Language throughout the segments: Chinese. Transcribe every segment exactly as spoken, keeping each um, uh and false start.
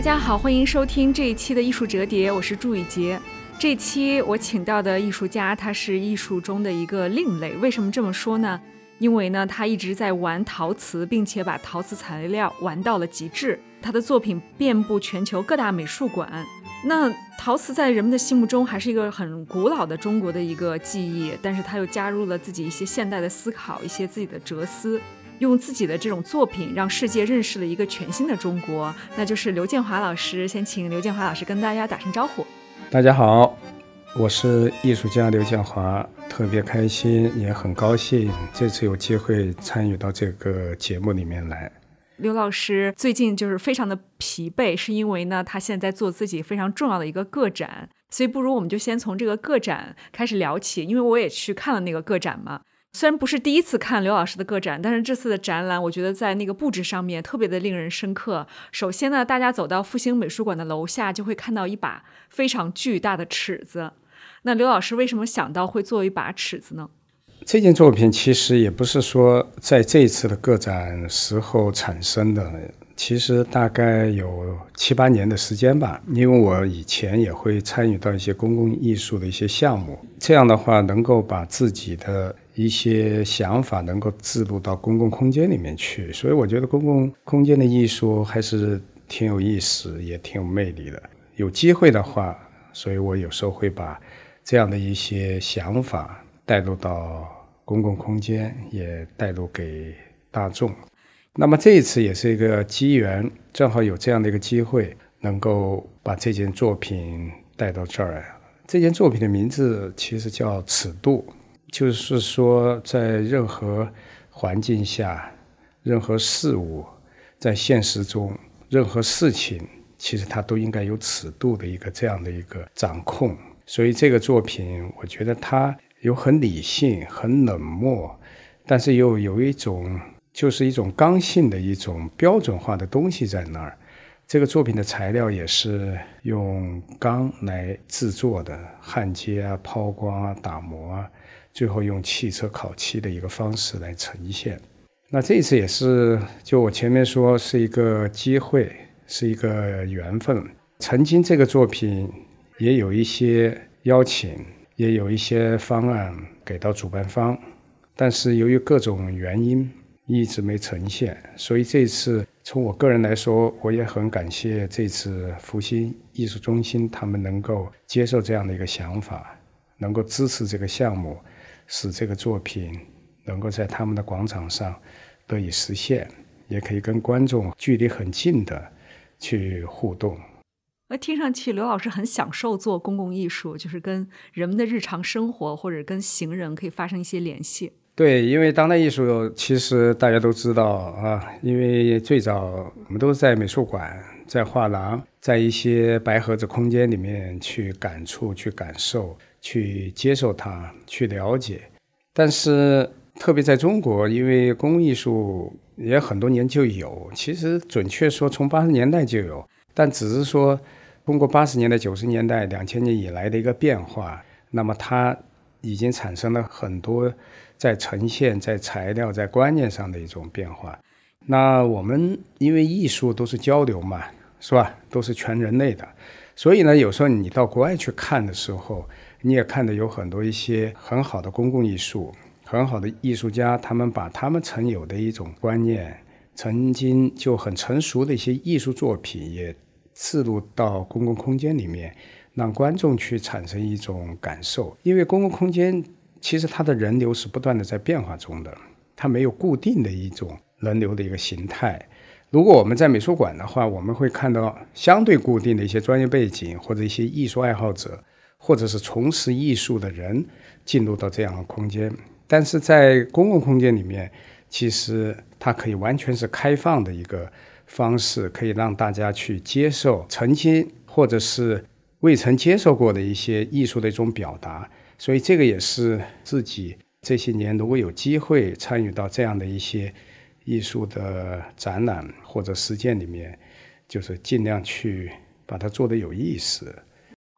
家好，欢迎收听这一期的艺术折叠，我是祝雨洁。这期我请到的艺术家，他是艺术中的一个另类。为什么这么说呢？因为呢，他一直在玩陶瓷，并且把陶瓷材料玩到了极致。他的作品遍布全球各大美术馆。那陶瓷在人们的心目中还是一个很古老的中国的一个技艺，但是他又加入了自己一些现代的思考，一些自己的哲思，用自己的这种作品让世界认识了一个全新的中国，那就是刘建华老师。先请刘建华老师跟大家打声招呼。 大家好，我是艺术家刘建华，特别开心也很高兴这次有机会参与到这个节目里面来。 刘老师最近就是非常的疲惫，是因为呢他现在做自己非常重要的一个个展，所以不如我们就先从这个个展开始聊起。因为我也去看了那个个展嘛，虽然不是第一次看刘老师的个展，但是这次的展览我觉得在那个布置上面特别的令人深刻。首先呢，大家走到复兴美术馆的楼下就会看到一把非常巨大的尺子。那刘老师为什么想到会做一把尺子呢？ 这件作品其实也不是说在这一次的个展时候产生的，其实大概有七八年的时间吧。因为我以前也会参与到一些公共艺术的一些项目，这样的话能够把自己的一些想法能够置入到公共空间里面去，所以我觉得公共空间的艺术还是挺有意思，也挺有魅力的。有机会的话，所以我有时候会把这样的一些想法带入到公共空间，也带入给大众。那么这一次也是一个机缘，正好有这样的一个机会能够把这件作品带到这儿。这件作品的名字其实叫尺度，就是说在任何环境下，任何事物，在现实中任何事情其实它都应该有尺度的一个这样的一个掌控。所以这个作品我觉得它有很理性很冷漠，但是又有一种就是一种刚性的一种标准化的东西在那儿。这个作品的材料也是用钢来制作的，焊接啊、抛光啊、打磨啊，最后用汽车烤漆的一个方式来呈现。那这一次也是就我前面说是一个机会，是一个缘分。曾经这个作品也有一些邀请，也有一些方案给到主办方，但是由于各种原因一直没呈现。所以这次从我个人来说，我也很感谢这次复兴艺术中心他们能够接受这样的一个想法，能够支持这个项目，使这个作品能够在他们的广场上得以实现，也可以跟观众距离很近的去互动。 那听上去刘老师很享受做公共艺术，就是跟人们的日常生活或者跟行人可以发生一些联系。 对，因为当代艺术其实大家都知道啊，因为最早我们都是在美术馆、在画廊、在一些白盒子空间里面去感触、去感受、去接受它、去了解。但是特别在中国，因为公共艺术也很多年就有，其实准确说从八十年代就有，但只是说通过八十年代、九十年代、两千年以来的一个变化，那么它已经产生了很多在呈现、在材料、在观念上的一种变化。那我们因为艺术都是交流嘛，是吧？都是全人类的，所以呢，有时候你到国外去看的时候，你也看到有很多一些很好的公共艺术、很好的艺术家，他们把他们曾有的一种观念、曾经就很成熟的一些艺术作品也置入到公共空间里面，让观众去产生一种感受。因为公共空间其实它的人流是不断的在变化中的，它没有固定的一种人流的一个形态。如果我们在美术馆的话，我们会看到相对固定的一些专业背景，或者一些艺术爱好者，或者是从事艺术的人进入到这样的空间。但是在公共空间里面，其实它可以完全是开放的一个方式，可以让大家去接受曾经或者是未曾接受过的一些艺术的一种表达。所以这个也是自己这些年如果有机会参与到这样的一些艺术的展览或者实践里面，就是尽量去把它做得有意思。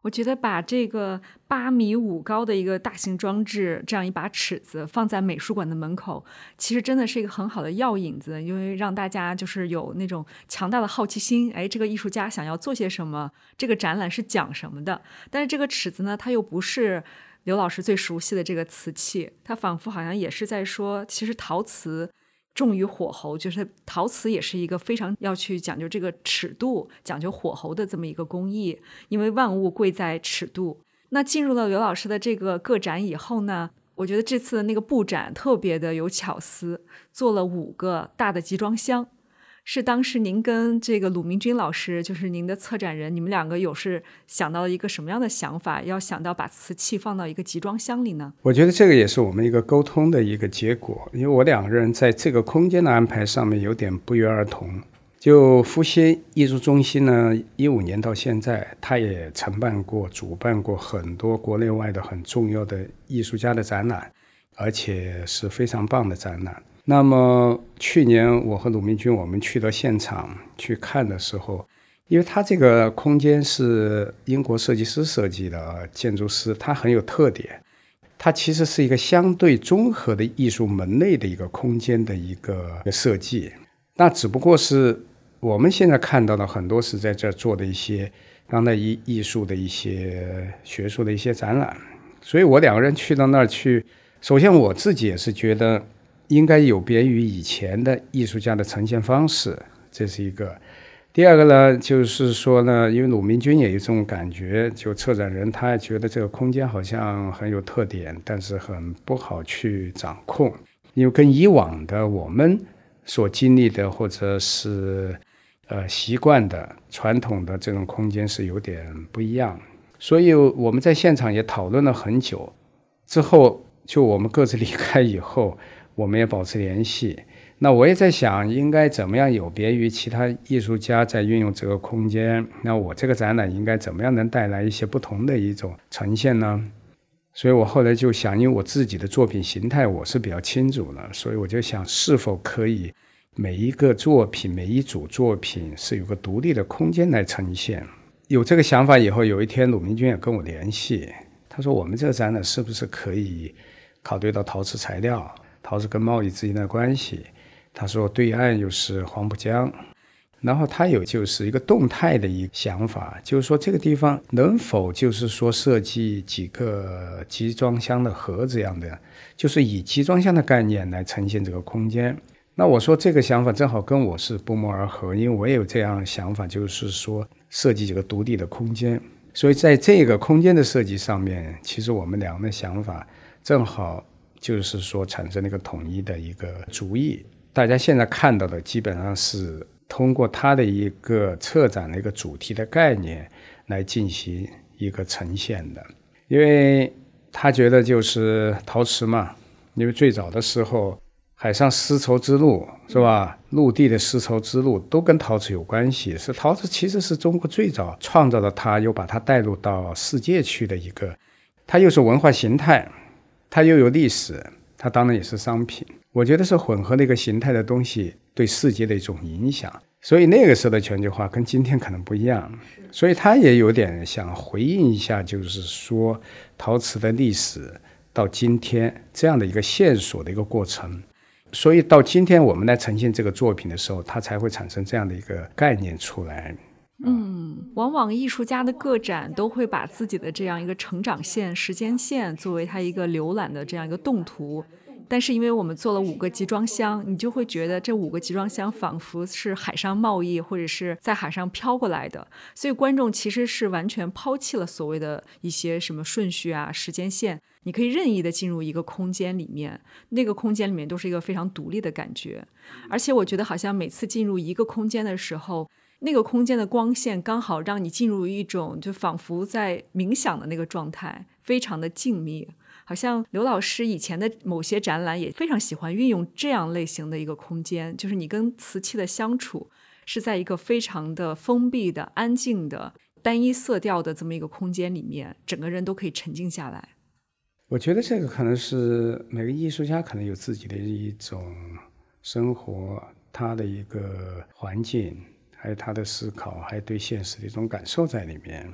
我觉得把这个八米五高的一个大型装置，这样一把尺子放在美术馆的门口，其实真的是一个很好的药引子，因为让大家就是有那种强大的好奇心，哎，这个艺术家想要做些什么，这个展览是讲什么的。但是这个尺子呢，它又不是刘老师最熟悉的这个瓷器，它仿佛好像也是在说，其实陶瓷重于火候，就是陶瓷也是一个非常要去讲究这个尺度、讲究火候的这么一个工艺，因为万物贵在尺度。那进入了刘老师的这个个展以后呢，我觉得这次的那个布展特别的有巧思，做了五个大的集装箱。是当时您跟这个鲁明君老师，就是您的策展人，你们两个有是想到了一个什么样的想法，要想到把瓷器放到一个集装箱里呢？ 我觉得这个也是我们一个沟通的一个结果，因为我两个人在这个空间的安排上面有点不约而同。就复兴艺术中心呢，一五年到现在，他也承办过、主办过很多国内外的很重要的艺术家的展览，而且是非常棒的展览。那么去年我和鲁明君我们去到现场去看的时候，因为它这个空间是英国设计师设计的建筑师，它很有特点，它其实是一个相对综合的艺术门类的一个空间的一个设计。那只不过是我们现在看到的很多是在这做的一些当代艺艺术的一些学术的一些展览，所以我两个人去到那儿去，首先我自己也是觉得应该有别于以前的艺术家的呈现方式，这是一个。第二个呢，就是说呢，因为鲁明君也有这种感觉，就策展人他也觉得这个空间好像很有特点，但是很不好去掌控，因为跟以往的我们所经历的或者是呃习惯的传统的这种空间是有点不一样。所以我们在现场也讨论了很久，之后就我们各自离开以后，我们也保持联系。那我也在想应该怎么样有别于其他艺术家在运用这个空间，那我这个展览应该怎么样能带来一些不同的一种呈现呢？所以我后来就想，因为我自己的作品形态我是比较清楚的，所以我就想是否可以每一个作品每一组作品是有个独立的空间来呈现。有这个想法以后，有一天鲁明君也跟我联系，他说我们这个展览是不是可以考虑到陶瓷材料，陶瓷跟贸易之间的关系。他说对岸又是黄浦江，然后他有就是一个动态的一个想法，就是说这个地方能否就是说设计几个集装箱的盒子样的，就是以集装箱的概念来呈现这个空间。那我说这个想法正好跟我是不谋而合，因为我也有这样的想法，就是说设计几个独立的空间。所以在这个空间的设计上面，其实我们两个的想法正好就是说产生了一个统一的一个主意。大家现在看到的基本上是通过它的一个策展的一个主题的概念来进行一个呈现的。因为他觉得就是陶瓷嘛，因为最早的时候海上丝绸之路是吧，陆地的丝绸之路都跟陶瓷有关系，是陶瓷其实是中国最早创造了它，又把它带入到世界去的一个，它又是文化形态，它又有历史，它当然也是商品。我觉得是混合的一个形态的东西对世界的一种影响，所以那个时候的全球化跟今天可能不一样，所以他也有点想回应一下，就是说陶瓷的历史到今天这样的一个线索的一个过程，所以到今天我们来呈现这个作品的时候，它才会产生这样的一个概念出来。 嗯，往往艺术家的个展都会把自己的这样一个成长线、时间线作为他一个浏览的这样一个动图。但是因为我们做了五个集装箱，你就会觉得这五个集装箱仿佛是海上贸易或者是在海上飘过来的，所以观众其实是完全抛弃了所谓的一些什么顺序啊、时间线，你可以任意的进入一个空间里面，那个空间里面都是一个非常独立的感觉。而且我觉得好像每次进入一个空间的时候，那个空间的光线刚好让你进入一种就仿佛在冥想的那个状态，非常的静谧。好像刘老师以前的某些展览也非常喜欢运用这样类型的一个空间，就是你跟瓷器的相处是在一个非常的封闭的、安静的、单一色调的这么一个空间里面，整个人都可以沉静下来。 我觉得这个可能是每个艺术家可能有自己的一种生活，他的一个环境，还有他的思考，还有对现实的一种感受在里面。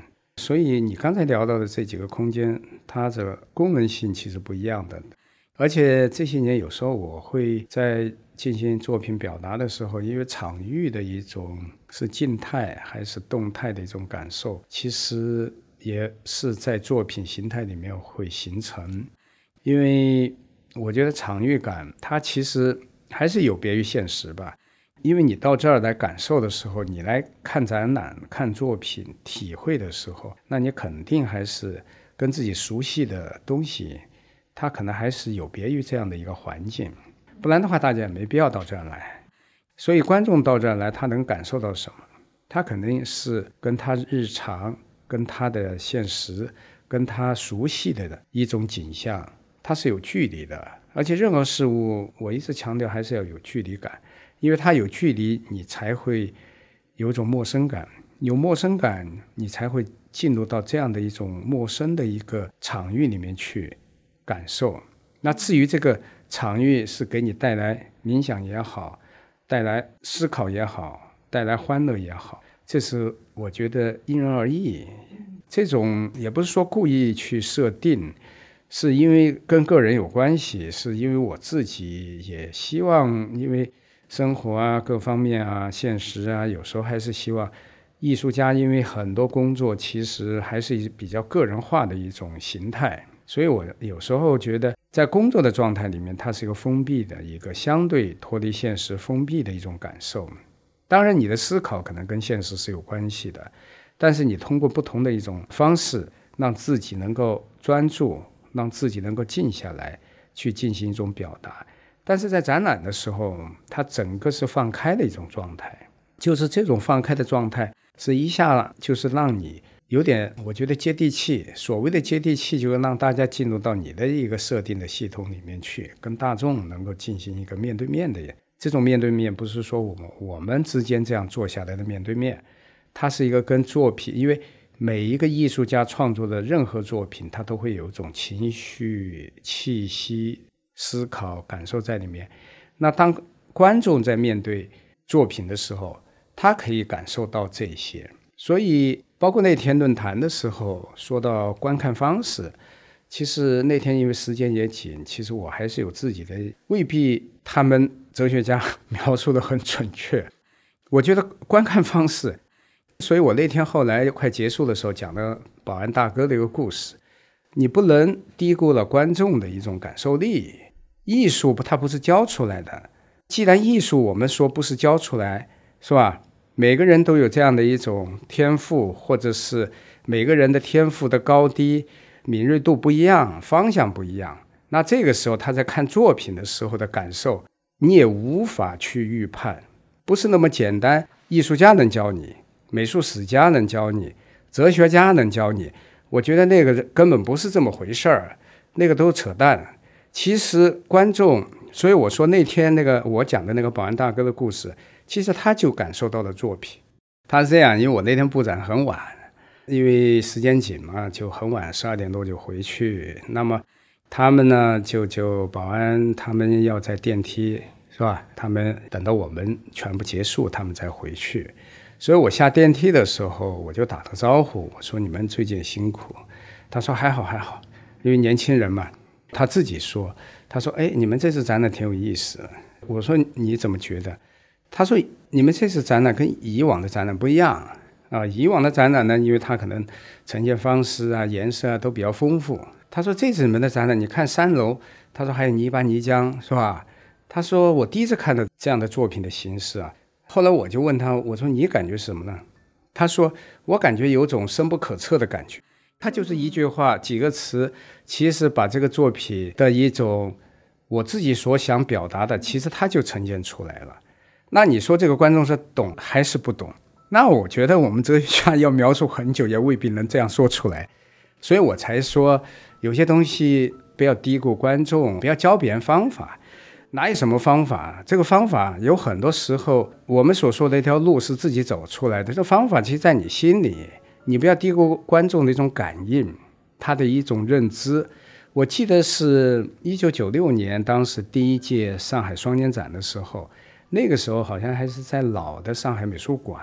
所以你刚才聊到的这几个空间，它的功能性其实不一样的。而且这些年有时候我会在进行作品表达的时候，因为场域的一种是静态还是动态的一种感受，其实也是在作品形态里面会形成。因为我觉得场域感它其实还是有别于现实吧，因为你到这儿来感受的时候，你来看展览看作品体会的时候，那你肯定还是跟自己熟悉的东西，它可能还是有别于这样的一个环境，不然的话大家也没必要到这儿来。所以观众到这儿来，他能感受到什么？他肯定是跟他日常跟他的现实跟他熟悉的一种景象，它是有距离的。而且任何事物我一直强调还是要有距离感，因为它有距离你才会有种陌生感，有陌生感你才会进入到这样的一种陌生的一个场域里面去感受。那至于这个场域是给你带来冥想也好，带来思考也好，带来欢乐也好，这是我觉得因人而异。这种也不是说故意去设定，是因为跟个人有关系，是因为我自己也希望，因为生活啊各方面啊现实啊，有时候还是希望艺术家，因为很多工作其实还是比较个人化的一种形态，所以我有时候觉得在工作的状态里面，它是一个封闭的一个相对脱离现实封闭的一种感受。当然你的思考可能跟现实是有关系的，但是你通过不同的一种方式让自己能够专注，让自己能够静下来去进行一种表达。但是在展览的时候，它整个是放开的一种状态，就是这种放开的状态是一下就是让你有点我觉得接地气。所谓的接地气就是让大家进入到你的一个设定的系统里面去，跟大众能够进行一个面对面的。这种面对面不是说我们我们之间这样坐下来的面对面，它是一个跟作品，因为每一个艺术家创作的任何作品，它都会有一种情绪气息思考感受在里面。那当观众在面对作品的时候，他可以感受到这些。所以包括那天论坛的时候说到观看方式，其实那天因为时间也紧，其实我还是有自己的，未必他们哲学家描述的很准确。我觉得观看方式，所以我那天后来快结束的时候讲了保安大哥的一个故事。你不能低估了观众的一种感受力。艺术它不是教出来的，既然艺术我们说不是教出来，是吧？每个人都有这样的一种天赋，或者是每个人的天赋的高低敏锐度不一样，方向不一样，那这个时候他在看作品的时候的感受你也无法去预判，不是那么简单。艺术家能教你，美术史家能教你，哲学家能教你，我觉得那个根本不是这么回事儿，那个都扯淡。其实观众，所以我说那天那个我讲的那个保安大哥的故事，其实他就感受到了作品。他是这样，因为我那天布展很晚，因为时间紧嘛，就很晚十二点多就回去。那么他们呢就就保安他们要在电梯，是吧？他们等到我们全部结束他们再回去。所以我下电梯的时候我就打了招呼，我说你们最近辛苦。他说还好还好，因为年轻人嘛。他自己说，他说哎，你们这次展览挺有意思。我说你怎么觉得？他说你们这次展览跟以往的展览不一样啊，以往的展览呢，因为它可能呈现方式啊颜色啊都比较丰富。他说这次你们的展览，你看三楼，他说还有泥巴泥浆，是吧？他说我第一次看到这样的作品的形式啊。后来我就问他，我说你感觉什么呢？他说我感觉有种深不可测的感觉。他就是一句话几个词，其实把这个作品的一种我自己所想表达的，其实他就呈现出来了。那你说这个观众是懂还是不懂？那我觉得我们哲学家要描述很久也未必能这样说出来。所以我才说有些东西不要低估观众，不要教别人方法。哪有什么方法？这个方法有很多时候我们所说的一条路是自己走出来的，这个方法其实在你心里，你不要低估观众的一种感应，他的一种认知。我记得是一九九六年当时第一届上海双年展的时候，那个时候好像还是在老的上海美术馆，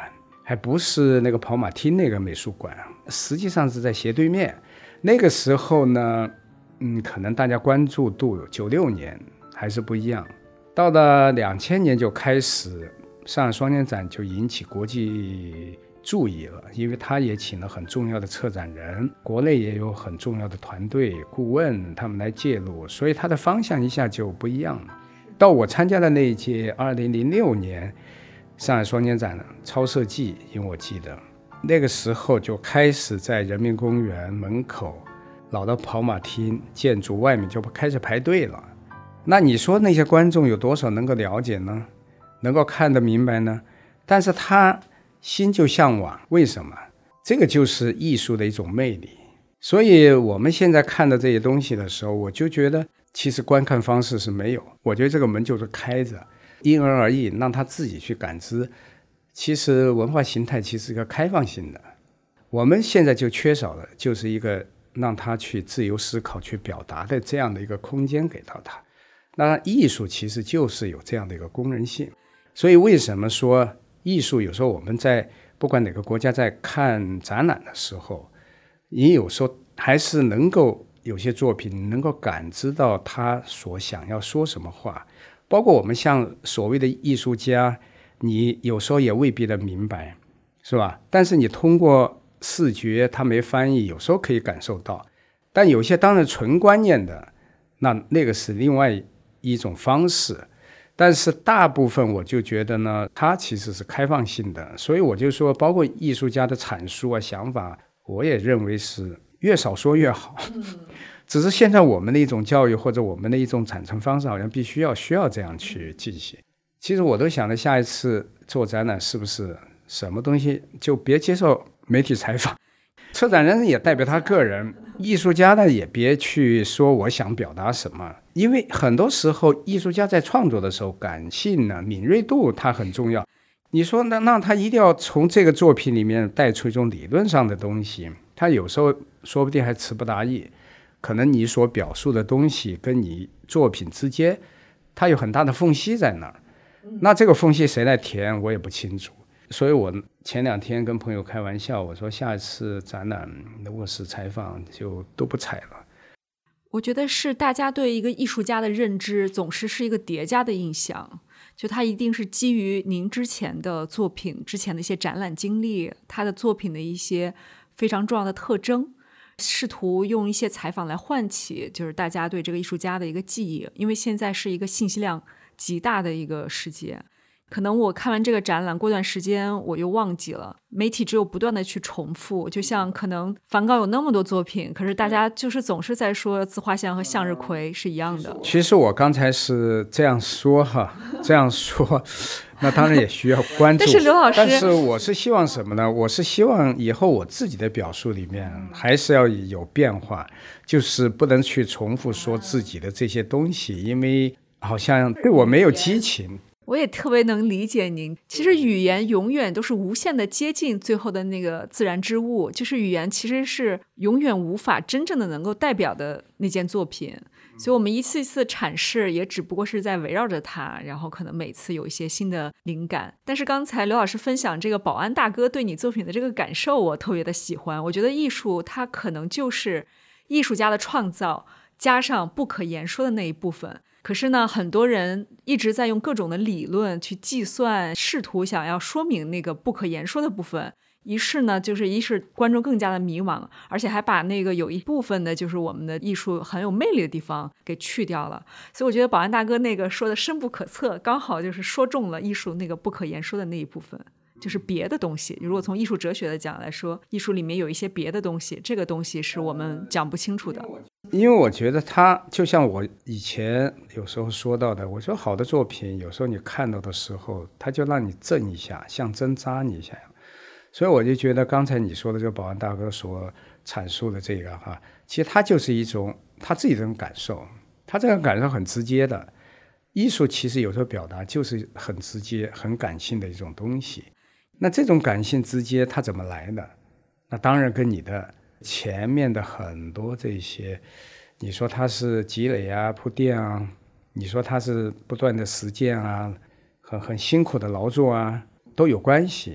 还不是那个跑马厅那个美术馆，实际上是在斜对面。那个时候呢，嗯，可能大家关注度九六年还是不一样，到了两千年就开始上海双年展就引起国际注意了，因为他也请了很重要的策展人，国内也有很重要的团队顾问他们来介入，所以他的方向一下就不一样了。到我参加的那一届二零零六年上海双年展超设计，因为我记得那个时候就开始在人民公园门口老的跑马厅建筑外面就开始排队了。那你说那些观众有多少能够了解呢？能够看得明白呢？但是他心就向往，为什么？这个就是艺术的一种魅力。所以我们现在看到这些东西的时候，我就觉得其实观看方式是没有，我觉得这个门就是开着，因人而异，让他自己去感知。其实文化形态其实是一个开放性的，我们现在就缺少的就是一个让他去自由思考去表达的这样的一个空间给到他。那艺术其实就是有这样的一个功能性。所以为什么说艺术有时候我们在不管哪个国家在看展览的时候，你有时候还是能够有些作品能够感知到他所想要说什么话。包括我们像所谓的艺术家，你有时候也未必的明白，是吧？但是你通过视觉他没翻译，有时候可以感受到。但有些当然纯观念的，那那个是另外一种方式。但是大部分我就觉得呢，它其实是开放性的。所以我就说包括艺术家的阐述啊想法，我也认为是越少说越好。只是现在我们的一种教育或者我们的一种产生方式好像必须要需要这样去进行。其实我都想着下一次做展览是不是什么东西就别接受媒体采访，策展人也代表他个人，艺术家呢也别去说我想表达什么。因为很多时候艺术家在创作的时候感性呢敏锐度它很重要，你说那那他一定要从这个作品里面带出一种理论上的东西，他有时候说不定还词不达意，可能你所表述的东西跟你作品之间它有很大的缝隙在那儿，那这个缝隙谁来填我也不清楚。所以我前两天跟朋友开玩笑，我说下一次展览的卧室采访就都不采了。 我觉得是大家对一个艺术家的认知总是是一个叠加的印象，就他一定是基于您之前的作品之前的一些展览经历，他的作品的一些非常重要的特征，试图用一些采访来唤起就是大家对这个艺术家的一个记忆。因为现在是一个信息量极大的一个世界，可能我看完这个展览过段时间我又忘记了，媒体只有不断的去重复，就像可能梵高有那么多作品，可是大家就是总是在说自画像和向日葵是一样的。 其实我刚才是这样说哈，这样说那当然也需要关注。 但是刘老师， 但是我是希望什么呢？我是希望以后我自己的表述里面还是要有变化，就是不能去重复说自己的这些东西，因为好像对我没有激情。 我也特别能理解您，其实语言永远都是无限的接近最后的那个自然之物，就是语言其实是永远无法真正的能够代表的那件作品，所以我们一次一次阐释也只不过是在围绕着它，然后可能每次有一些新的灵感。但是刚才刘老师分享这个保安大哥对你作品的这个感受我特别的喜欢，我觉得艺术它可能就是艺术家的创造加上不可言说的那一部分。可是呢，很多人一直在用各种的理论去计算，试图想要说明那个不可言说的部分，于是呢，就是一是观众更加的迷茫，而且还把那个有一部分的就是我们的艺术很有魅力的地方给去掉了。所以我觉得保安大哥那个说的深不可测，刚好就是说中了艺术那个不可言说的那一部分，就是别的东西。如果从艺术哲学的讲来说，艺术里面有一些别的东西，这个东西是我们讲不清楚的。 因为我觉得它就像我以前有时候说到的，我说好的作品有时候你看到的时候它就让你震一下，像针扎你一下。所以我就觉得刚才你说的这个保安大哥所阐述的这个哈，其实它就是一种他自己的感受，他这种感受很直接的。艺术其实有时候表达就是很直接很感性的一种东西，那这种感性直接它怎么来的？那当然跟你的前面的很多这些，你说它是积累啊铺垫啊，你说它是不断的实践啊，很很辛苦的劳作啊，都有关系。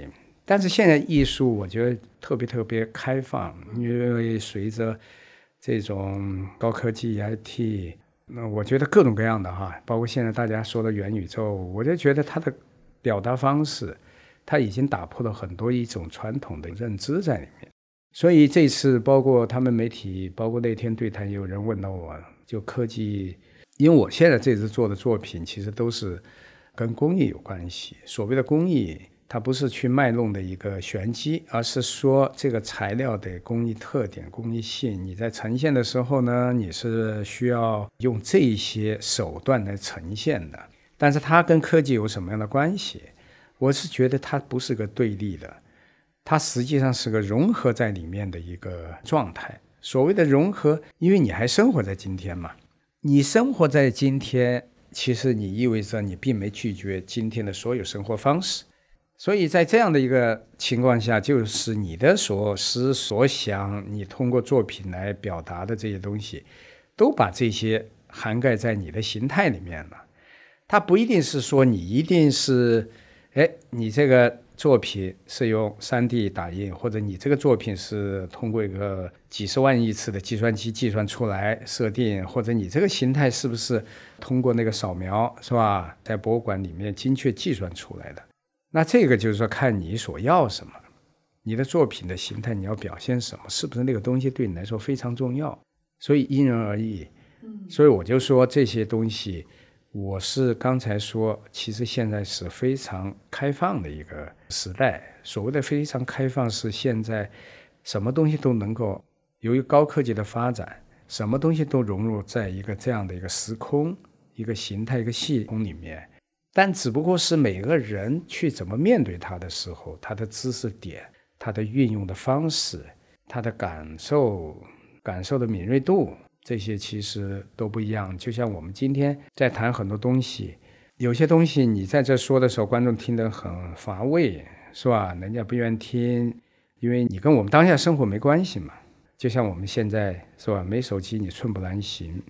但是现在艺术我觉得特别特别开放，因为随着这种高科技 I T， 那我觉得各种各样的哈，包括现在大家说的元宇宙，我就觉得它的表达方式它已经打破了很多一种传统的认知在里面。所以这次包括他们媒体，包括那天对谈，有人问到我，就科技，因为我现在这次做的作品其实都是跟工艺有关系。所谓的工艺，它不是去卖弄的一个玄机，而是说这个材料的工艺特点、工艺性，你在呈现的时候呢，你是需要用这一些手段来呈现的。但是它跟科技有什么样的关系？我是觉得它不是个对立的，它实际上是个融合在里面的一个状态。所谓的融合，因为你还生活在今天嘛，你生活在今天，其实你意味着你并没拒绝今天的所有生活方式。所以在这样的一个情况下，就是你的所思所想，你通过作品来表达的这些东西，都把这些涵盖在你的形态里面了。它不一定是说你一定是，哎，你这个作品是用 三 D 打印，或者你这个作品是通过一个几十万亿次的计算机计算出来设定，或者你这个形态是不是通过那个扫描，是吧，在博物馆里面精确计算出来的。那这个就是说看你所要什么，你的作品的形态你要表现什么，是不是那个东西对你来说非常重要，所以因人而异。所以我就说这些东西，我是刚才说其实现在是非常开放的一个时代。所谓的非常开放是现在什么东西都能够由于高科技的发展，什么东西都融入在一个这样的一个时空、一个形态、一个系统里面，但只不过是每个人去怎么面对它的时候，他的知识点、他的运用的方式、他的感受、感受的敏锐度，这些其实都不一样。就像我们今天在谈很多东西，有些东西你在这说的时候，观众听得很乏味，是吧？人家不愿听，因为你跟我们当下生活没关系嘛。就像我们现在，是吧？没手机你寸步难行。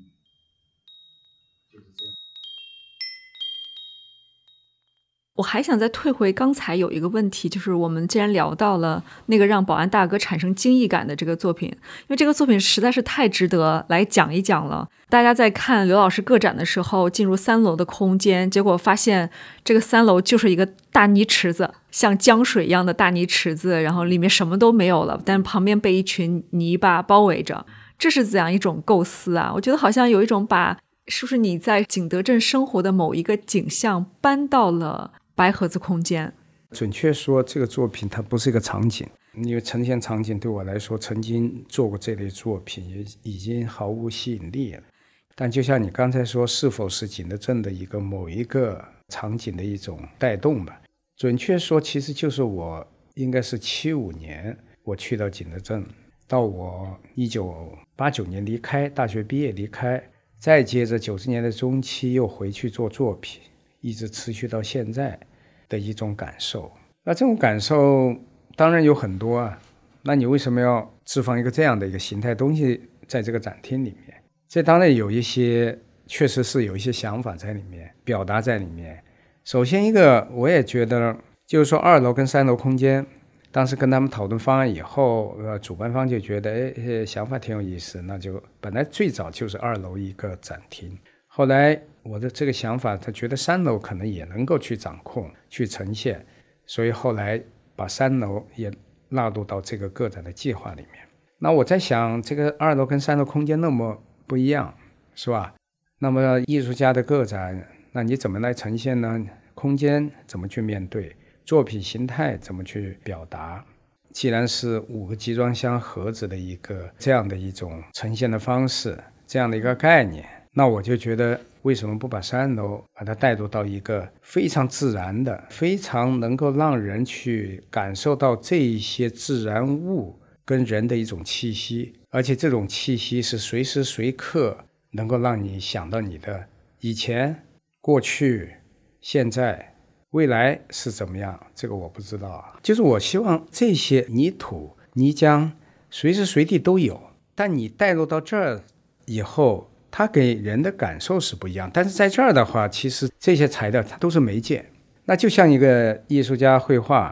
我还想再退回刚才有一个问题，就是我们既然聊到了那个让保安大哥产生惊异感的这个作品，因为这个作品实在是太值得来讲一讲了。大家在看刘老师个展的时候，进入三楼的空间，结果发现这个三楼就是一个大泥池子，像江水一样的大泥池子，然后里面什么都没有了，但旁边被一群泥巴包围着。这是怎样一种构思啊？我觉得好像有一种把是不是你在景德镇生活的某一个景象搬到了白盒子空间。 准确说这个作品它不是一个场景，因为呈现场景对我来说曾经做过这类作品也已经毫无吸引力了。但就像你刚才说，是否是景德镇的一个某一个场景的一种带动吧。准确说其实就是我应该是七五年我去到景德镇，到我一九八九年离开，大学毕业离开，再接着九十年代中期又回去做作品，一直持续到现在的一种感受。那这种感受当然有很多啊，那你为什么要置放一个这样的一个形态东西在这个展厅里面？这当然有一些确实是有一些想法在里面，表达在里面。首先一个我也觉得就是说二楼跟三楼空间，当时跟他们讨论方案以后，呃，主办方就觉得哎，想法挺有意思，那就本来最早就是二楼一个展厅，后来我的这个想法他觉得三楼可能也能够去掌控去呈现，所以后来把三楼也纳入到这个个展的计划里面。那我在想这个二楼跟三楼空间那么不一样，是吧？那么艺术家的个展，那你怎么来呈现呢？空间怎么去面对，作品形态怎么去表达？既然是五个集装箱盒子的一个这样的一种呈现的方式，这样的一个概念，那我就觉得为什么不把三楼把它带入到一个非常自然的，非常能够让人去感受到这一些自然物跟人的一种气息，而且这种气息是随时随刻能够让你想到你的以前、过去、现在、未来是怎么样，这个我不知道。就是我希望这些泥土、泥浆随时随地都有，但你带入到这儿以后，它给人的感受是不一样。但是在这儿的话，其实这些材料它都是媒介。那就像一个艺术家绘画，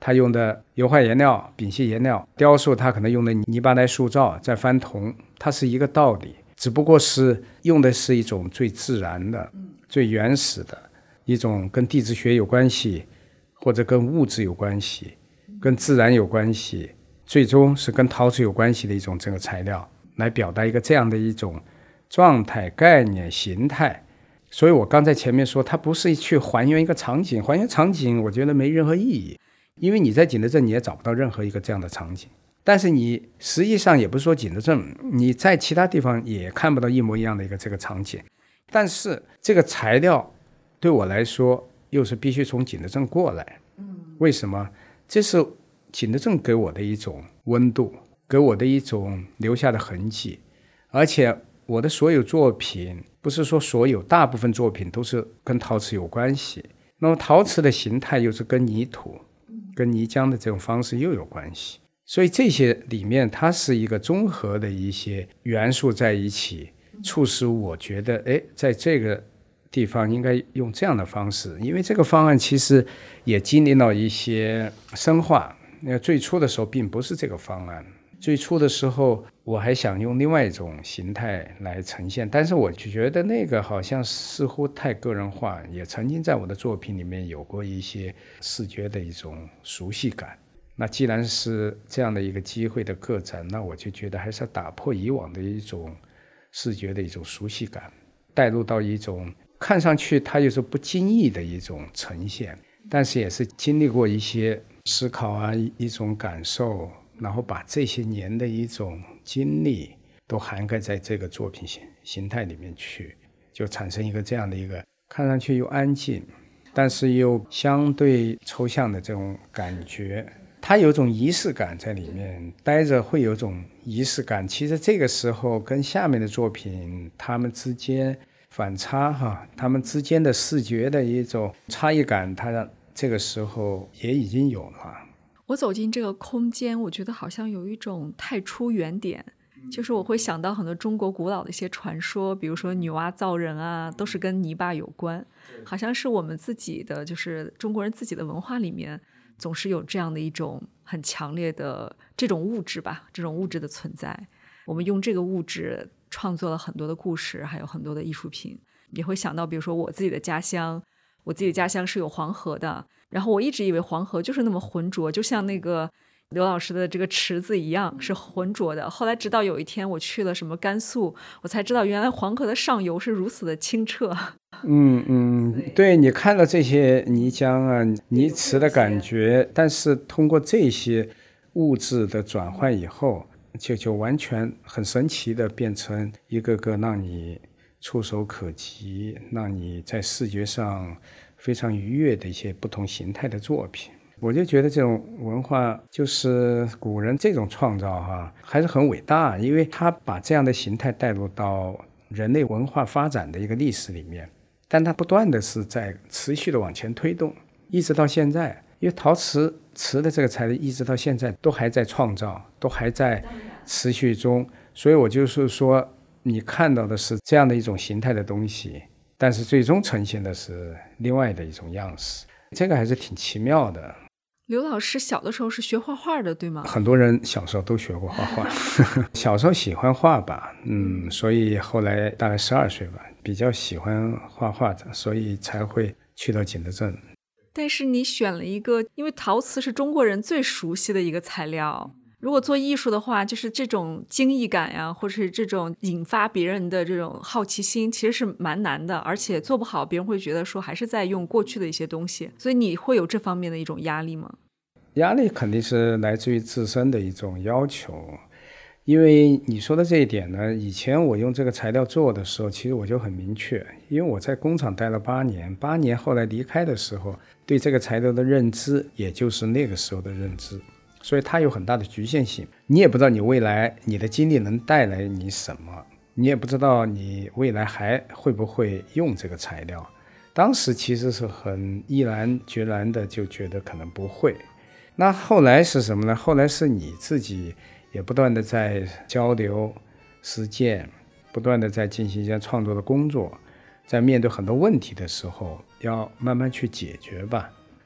它用的油画颜料、丙烯颜料，雕塑它可能用的泥巴来塑造，再翻铜，它是一个道理，只不过是用的是一种最自然的、最原始的一种跟地质学有关系，或者跟物质有关系，跟自然有关系，最终是跟陶瓷有关系的一种这个材料，来表达一个这样的一种状态、概念、形态。所以我刚才前面说，它不是去还原一个场景，还原场景我觉得没任何意义，因为你在景德镇你也找不到任何一个这样的场景。但是你实际上也不是说景德镇，你在其他地方也看不到一模一样的一个这个场景。但是这个材料对我来说又是必须从景德镇过来。为什么？这是景德镇给我的一种温度，给我的一种留下的痕迹。而且我的所有作品，不是说所有，大部分作品都是跟陶瓷有关系。那么陶瓷的形态又是跟泥土、跟泥浆的这种方式又有关系。所以这些里面它是一个综合的一些元素在一起，促使我觉得哎，在这个地方应该用这样的方式。因为这个方案其实也经历了一些深化，那最初的时候并不是这个方案，最初的时候我还想用另外一种形态来呈现，但是我就觉得那个好像似乎太个人化，也曾经在我的作品里面有过一些视觉的一种熟悉感。那既然是这样的一个机会的个展，那我就觉得还是要打破以往的一种视觉的一种熟悉感，带入到一种看上去它又是不经意的一种呈现，但是也是经历过一些思考啊，一种感受，然后把这些年的一种经历都涵盖在这个作品形态里面去，就产生一个这样的一个看上去又安静但是又相对抽象的这种感觉。它有种仪式感在里面，待着会有种仪式感。其实这个时候跟下面的作品它们之间反差哈，它们之间的视觉的一种差异感，它这个时候也已经有了。 我走进这个空间，我觉得好像有一种太出原点，就是我会想到很多中国古老的一些传说，比如说女娲造人啊，都是跟泥巴有关，好像是我们自己的，就是中国人自己的文化里面总是有这样的一种很强烈的这种物质吧，这种物质的存在。我们用这个物质创作了很多的故事，还有很多的艺术品。也会想到比如说我自己的家乡，我自己的家乡是有黄河的，然后我一直以为黄河就是那么浑浊，就像那个刘老师的这个池子一样是浑浊的。后来直到有一天我去了什么甘肃，我才知道原来黄河的上游是如此的清澈。 嗯嗯，对，你看到这些泥浆啊、泥池的感觉，但是通过这些物质的转换以后，就就完全很神奇的变成一个个让你触手可及，让你在视觉上非常愉悦的一些不同形态的作品。我就觉得这种文化就是古人这种创造哈，还是很伟大，因为他把这样的形态带入到人类文化发展的一个历史里面，但它不断的是在持续的往前推动，一直到现在。因为陶瓷瓷的这个材料一直到现在都还在创造，都还在持续中，所以我就是说你看到的是这样的一种形态的东西，但是最终呈现的是另外的一种样式，这个还是挺奇妙的。 刘老师小的时候是学画画的，对吗？ 很多人小时候都学过画画小时候喜欢画吧，嗯，所以后来大概十二岁吧，比较喜欢画画的，所以才会去到景德镇。 但是你选了一个，因为陶瓷是中国人最熟悉的一个材料，如果做艺术的话，就是这种惊异感呀，或者是这种引发别人的这种好奇心，其实是蛮难的，而且做不好别人会觉得说还是在用过去的一些东西，所以你会有这方面的一种压力吗？ 压力肯定是来自于自身的一种要求，因为你说的这一点呢，以前我用这个材料做的时候，其实我就很明确，因为我在工厂待了八年，八年后来离开的时候，对这个材料的认知也就是那个时候的认知，所以它有很大的局限性。你也不知道你未来你的经历能带来你什么，你也不知道你未来还会不会用这个材料。当时其实是很毅然决然的就觉得可能不会。那后来是什么呢？后来是你自己也不断的在交流实践，不断的在进行一些创作的工作，在面对很多问题的时候要慢慢去解决吧。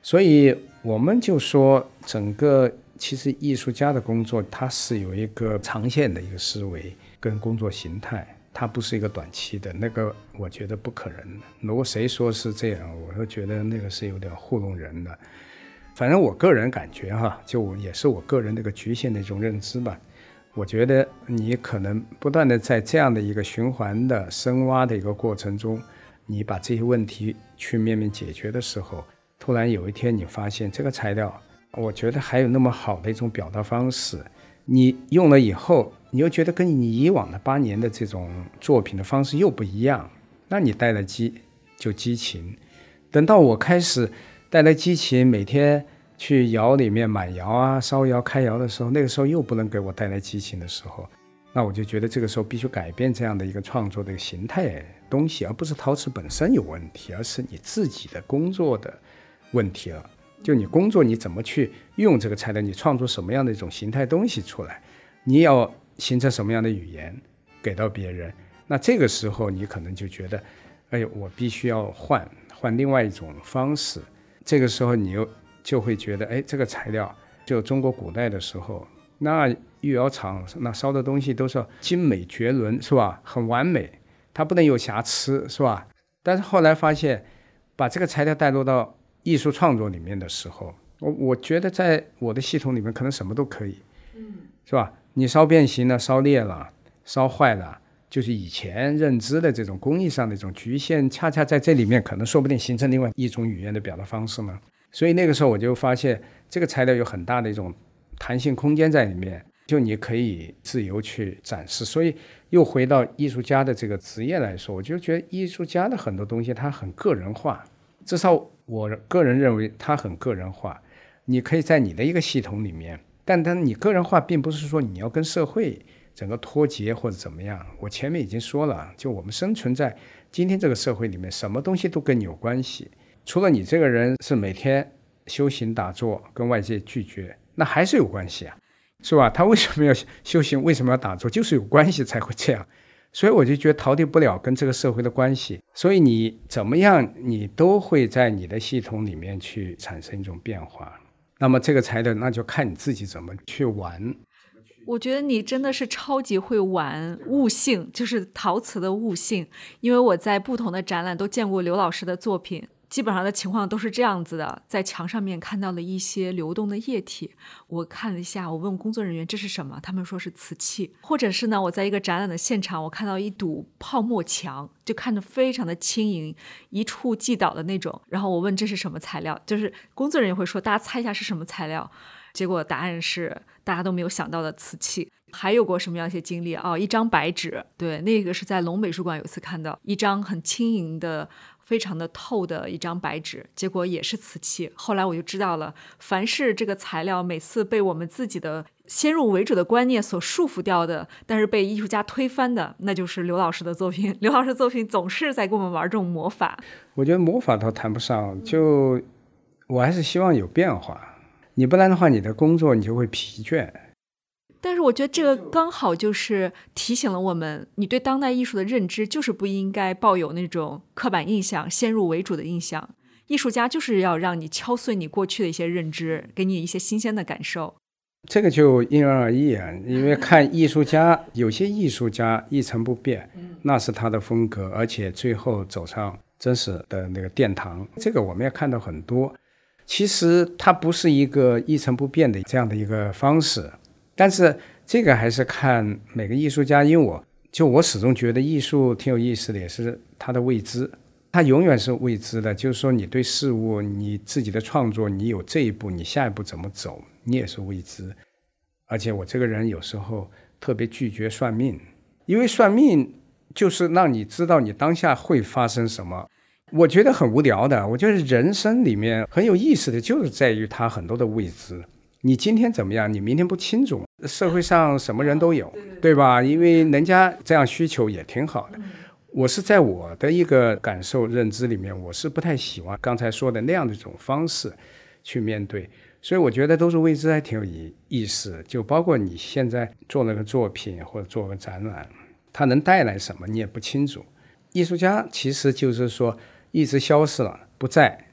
所以我们就说整个其实艺术家的工作它是有一个长线的一个思维跟工作形态，它不是一个短期的，那个我觉得不可能。如果谁说是这样，我会觉得那个是有点糊弄人的。反正我个人感觉哈，就也是我个人那个局限的一种认知吧。我觉得你可能不断的在这样的一个循环的深挖的一个过程中，你把这些问题去面面解决的时候，突然有一天你发现这个材料我觉得还有那么好的一种表达方式，你用了以后你又觉得跟你以往的八年的这种作品的方式又不一样，那你带了激就激情。等到我开始带了激情，每天去窑里面满窑啊烧窑开窑的时候，那个时候又不能给我带来激情的时候，那我就觉得这个时候必须改变这样的一个创作的形态东西，而不是陶瓷本身有问题，而是你自己的工作的问题了。就你工作你怎么去用这个材料，你创作什么样的一种形态东西出来，你要形成什么样的语言给到别人，那这个时候你可能就觉得哎呦我必须要换换另外一种方式。这个时候你又就会觉得哎，这个材料就中国古代的时候，那御窑厂那烧的东西都是精美绝伦是吧，很完美，它不能有瑕疵是吧。但是后来发现把这个材料带入到艺术创作里面的时候，我我觉得在我的系统里面可能什么都可以，嗯，是吧？你烧变形了，烧裂了，烧坏了，就是以前认知的这种工艺上的一种局限，恰恰在这里面可能说不定形成另外一种语言的表达方式呢。所以那个时候我就发现这个材料有很大的一种弹性空间在里面，就你可以自由去展示。所以又回到艺术家的这个职业来说，我就觉得艺术家的很多东西它很个人化，至少我个人认为它很个人化。你可以在你的一个系统里面，但但你个人化并不是说你要跟社会整个脱节或者怎么样。我前面已经说了，就我们生存在今天这个社会里面，什么东西都跟你有关系，除了你这个人是每天修行打坐跟外界拒绝，那还是有关系啊，是吧？他为什么要修行，为什么要打坐，就是有关系才会这样。所以我就觉得逃离不了跟这个社会的关系，所以你怎么样你都会在你的系统里面去产生一种变化。那么这个材料那就看你自己怎么去玩。 我觉得你真的是超级会玩悟性，就是陶瓷的悟性。因为我在不同的展览都见过刘老师的作品，基本上的情况都是这样子的，在墙上面看到了一些流动的液体，我看了一下，我问工作人员这是什么，他们说是瓷器。或者是呢，我在一个展览的现场，我看到一堵泡沫墙，就看着非常的轻盈，一触即倒的那种，然后我问这是什么材料，就是工作人员会说大家猜一下是什么材料，结果答案是大家都没有想到的瓷器。还有过什么样一些经历哦，一张白纸，对，那个是在龙美术馆有一次看到一张很轻盈的非常的透的一张白纸，结果也是瓷器。后来我就知道了，凡是这个材料每次被我们自己的先入为主的观念所束缚掉的，但是被艺术家推翻的，那就是刘老师的作品。刘老师的作品总是在跟我们玩这种魔法。 我觉得魔法倒谈不上，就我还是希望有变化，你不然的话你的工作你就会疲倦。 但是我觉得这个刚好就是提醒了我们，你对当代艺术的认知就是不应该抱有那种刻板印象、先入为主的印象。艺术家就是要让你敲碎你过去的一些认知，给你一些新鲜的感受。 这个就因人而异啊，因为看艺术家，有些艺术家一成不变，那是他的风格，而且最后走上真实的那个殿堂，这个我们也看到很多。其实它不是一个一成不变的这样的一个方式，但是这个还是看每个艺术家。因为我就我始终觉得艺术挺有意思的，也是它的未知，它永远是未知的。就是说你对事物，你自己的创作，你有这一步，你下一步怎么走，你也是未知。而且我这个人有时候特别拒绝算命，因为算命就是让你知道你当下会发生什么，我觉得很无聊的。我觉得人生里面很有意思的就是在于它很多的未知，你今天怎么样你明天不清楚，社会上什么人都有，对吧？因为人家这样需求也挺好的。我是在我的一个感受认知里面，我是不太喜欢刚才说的那样的一种方式去面对，所以我觉得都是未知还挺有意思。就包括你现在做了个作品或者做个展览，它能带来什么你也不清楚。艺术家其实就是说一直消失了不在，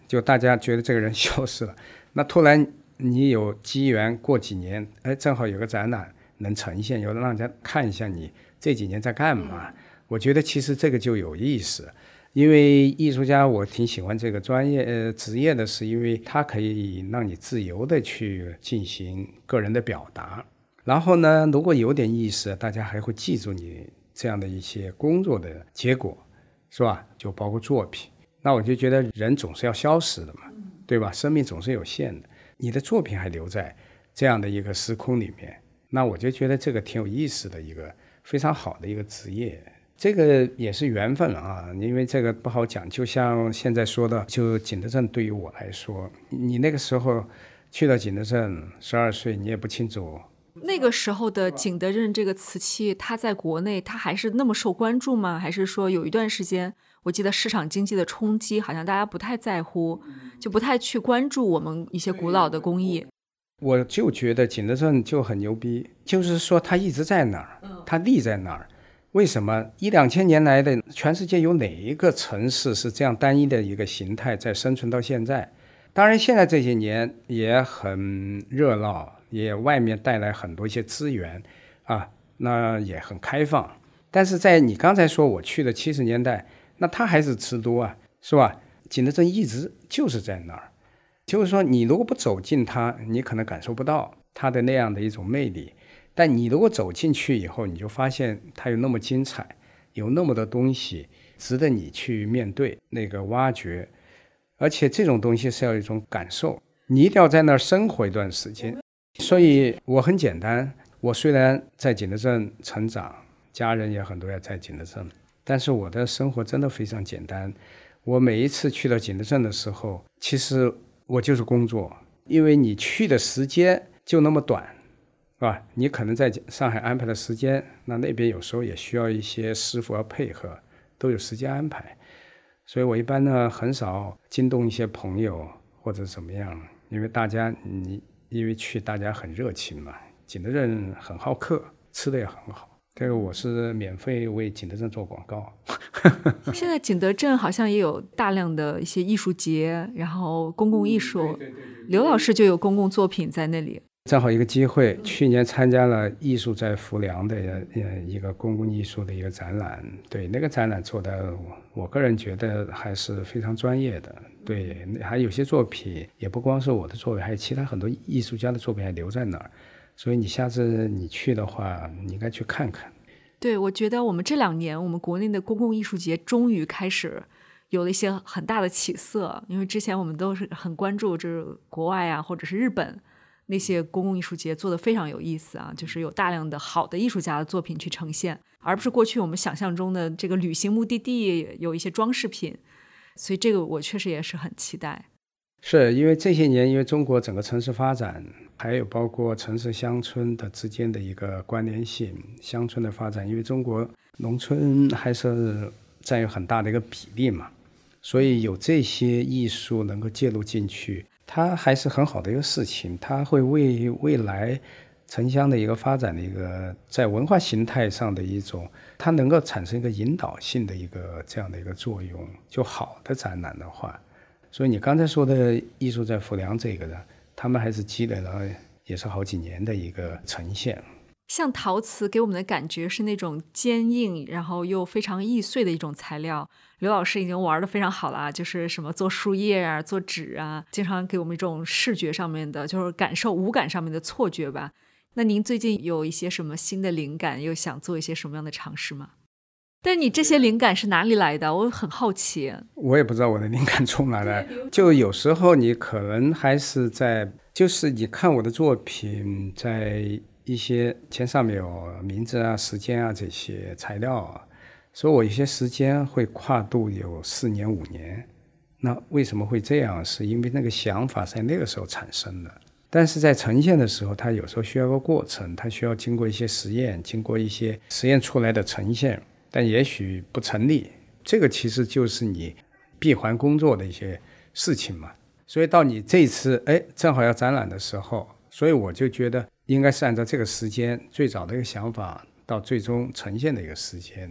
就大家觉得这个人消失了。那突然你有机缘过几年，哎，正好有个展览能呈现，有让人家看一下你这几年在干嘛。我觉得其实这个就有意思，因为艺术家我挺喜欢这个专业呃职业的，是因为它可以让你自由的去进行个人的表达。然后呢，如果有点意思，大家还会记住你这样的一些工作的结果，是吧？就包括作品。那我就觉得人总是要消失的嘛，对吧？生命总是有限的，你的作品还留在这样的一个时空里面，那我就觉得这个挺有意思的一个非常好的一个职业。这个也是缘分啊，因为这个不好讲。就像现在说的，就景德镇对于我来说，你那个时候去到景德镇十二岁，你也不清楚那个时候的景德镇这个瓷器，它在国内它还是那么受关注吗？还是说有一段时间，我记得市场经济的冲击，好像大家不太在乎，就不太去关注我们一些古老的工艺。 我就觉得景德镇就很牛逼，就是说它一直在那儿，它立在那儿。为什么一两千年来的全世界有哪一个城市是这样单一的一个形态在生存到现在？当然现在这些年也很热闹，也外面带来很多一些资源啊，那也很开放。但是在你刚才说我去的七十年代，那它还是瓷都啊，是吧？景德镇一直就是在那儿，就是说你如果不走进它，你可能感受不到它的那样的一种魅力。但你如果走进去以后，你就发现它有那么精彩，有那么多东西值得你去面对那个挖掘，而且这种东西是要有一种感受，你一定要在那儿生活一段时间。所以我很简单，我虽然在景德镇成长，家人也很多也在景德镇，但是我的生活真的非常简单。我每一次去到景德镇的时候，其实我就是工作，因为你去的时间就那么短，是吧？你可能在上海安排的时间，那那边有时候也需要一些师傅要配合，都有时间安排。所以我一般呢很少惊动一些朋友或者怎么样，因为大家你因为去大家很热情嘛，景德镇很好客，吃的也很好。这个我是免费为景德镇做广告。 现在景德镇好像也有大量的一些艺术节，然后公共艺术，嗯、对对对对刘老师就有公共作品在那里。 正好一个机会，去年参加了艺术在浮梁的一个公共艺术的一个展览，对那个展览做的，我个人觉得还是非常专业的。对，还有些作品也不光是我的作品，还有其他很多艺术家的作品还留在那儿，所以你下次你去的话，你应该去看看。 对，我觉得我们这两年我们国内的公共艺术节终于开始有了一些很大的起色，因为之前我们都是很关注就是国外啊或者是日本那些公共艺术节做的非常有意思啊，就是有大量的好的艺术家的作品去呈现，而不是过去我们想象中的这个旅行目的地有一些装饰品，所以这个我确实也是很期待。 是因为这些年因为中国整个城市发展，还有包括城市乡村的之间的一个关联性，乡村的发展，因为中国农村还是占有很大的一个比例嘛，所以有这些艺术能够介入进去，它还是很好的一个事情，它会为未来城乡的一个发展的一个在文化形态上的一种，它能够产生一个引导性的一个这样的一个作用，就好的展览的话。所以你刚才说的艺术在浮梁这个的，他们还是积累了也是好几年的一个呈现。 像陶瓷给我们的感觉是那种坚硬然后又非常易碎的一种材料，刘老师已经玩得非常好了，就是什么做树叶啊做纸啊，经常给我们一种视觉上面的就是感受五感上面的错觉吧。那您最近有一些什么新的灵感，又想做一些什么样的尝试吗？但你这些灵感是哪里来的？我很好奇。 我也不知道我的灵感从哪来，就有时候你可能还是在，就是你看我的作品，在一些前上面有名字啊、时间啊这些材料啊，所以我有些时间会跨度有四年五年。那为什么会这样？是因为那个想法在那个时候产生的，但是在呈现的时候，它有时候需要个过程，它需要经过一些实验，经过一些实验出来的呈现。但也许不成立，这个其实就是你闭环工作的一些事情嘛。所以到你这次哎正好要展览的时候，所以我就觉得应该是按照这个时间，最早的一个想法到最终呈现的一个时间，